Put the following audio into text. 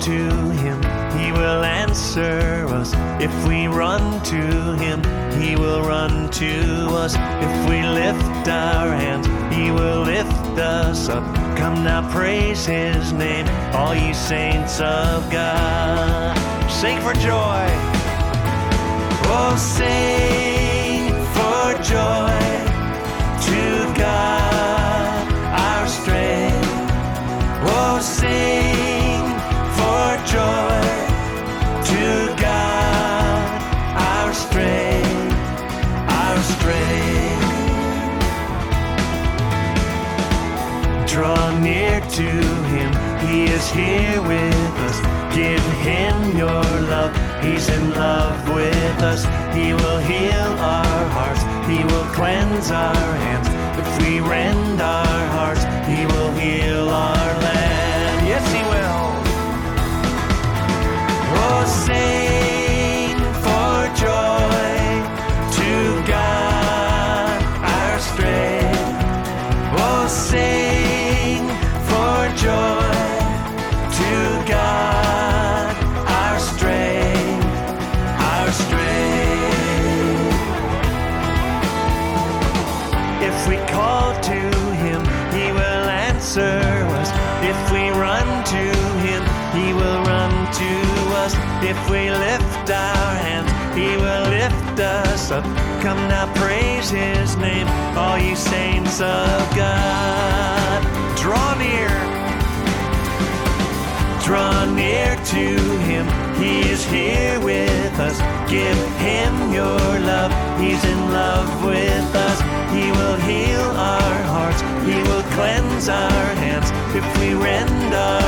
to him, he will answer us. If we run to him, he will run to us. If we lift our hands, he will lift us up. Come now, praise his name, all ye saints of God. Sing for joy. Oh, sing for joy to God, our strength. Oh, sing for joy to God, our strength, our strength. Draw near to him, he is here with us. Give him your love, he's in love with us. He will heal our hearts, he will cleanse our hands. If we rend our hearts, he will heal our land. Yes, he will. Oh, sing for joy to God, our strength. Oh, sing for joy to God, our strength, our strength. If we call to him, he will answer us. If we run to him, he will run to us. If we lift our hands, he will lift us up. Come now, praise his name, all ye saints of God. Draw near. Draw near to him, he is here with us. Give him your love, he's in love with us. He will heal our hearts, he will cleanse our hands. If we rend our